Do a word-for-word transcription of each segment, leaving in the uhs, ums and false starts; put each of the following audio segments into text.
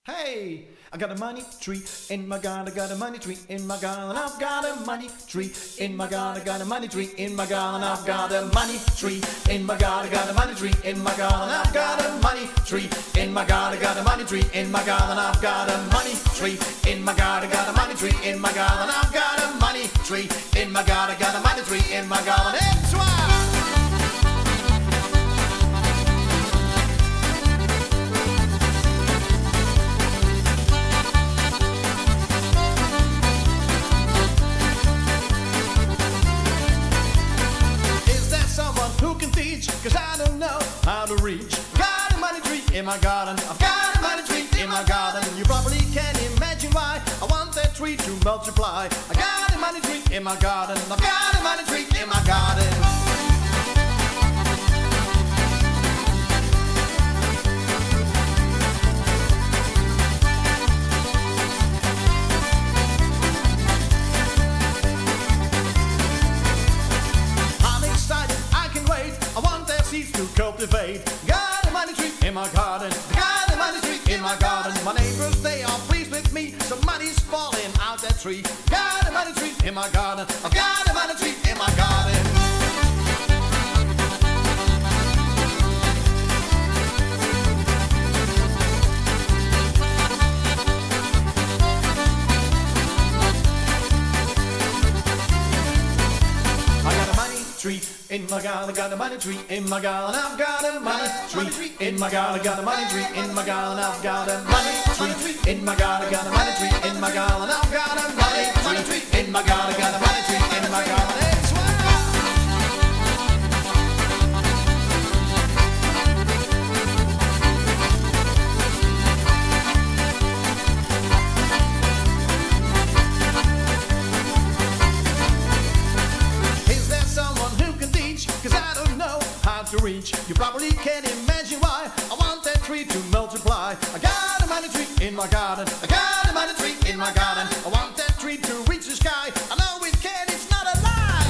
Hey, I got a money tree in my garden, I got a money tree in my garden, I've got a money tree in my garden, I got a money tree in my garden, I've got a money tree in my garden, I got a money tree in my garden, I've got a money tree in my garden, I got a money tree in my garden, I've got a money tree in my garden, I got a money tree in my garden, I've got a money tree in my garden, I got a money tree in my garden. It's wild. Who can teach? Cause I don't know how to reach. Got a money tree in my garden, I've got a money tree in my garden. You probably can't imagine why I want that tree to multiply. I got a money tree in my garden, I've got a money tree in my garden. To cultivate. Got a money tree in my garden, got a money tree in my garden. My neighbors, they are pleased with me, some money's falling out that tree. Got a money tree in my garden, I've got a money tree in my garden. Tree in my garden, got a money tree in my garden, I've got a money tree in my garden, got a money tree in my garden, I've got a money tree in my garden, got a money tree in my garden, I've got a money tree in my garden, got a money tree in my garden. It's cause I don't know how to reach. You probably can't imagine why I want that tree to multiply. I got a money tree in my garden, I got a money tree in my garden. I want that tree to reach the sky. I know it can, it's not a lie.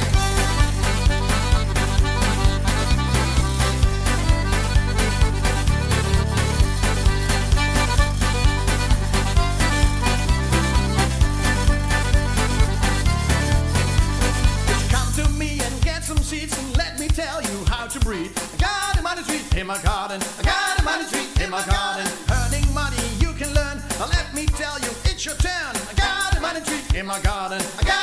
Just come to me and get some seeds and let me tell you how to breathe. I got a money tree in my garden, I got a money tree in my garden. Earning money you can learn, now let me tell you it's your turn. I got a money tree in my garden, I got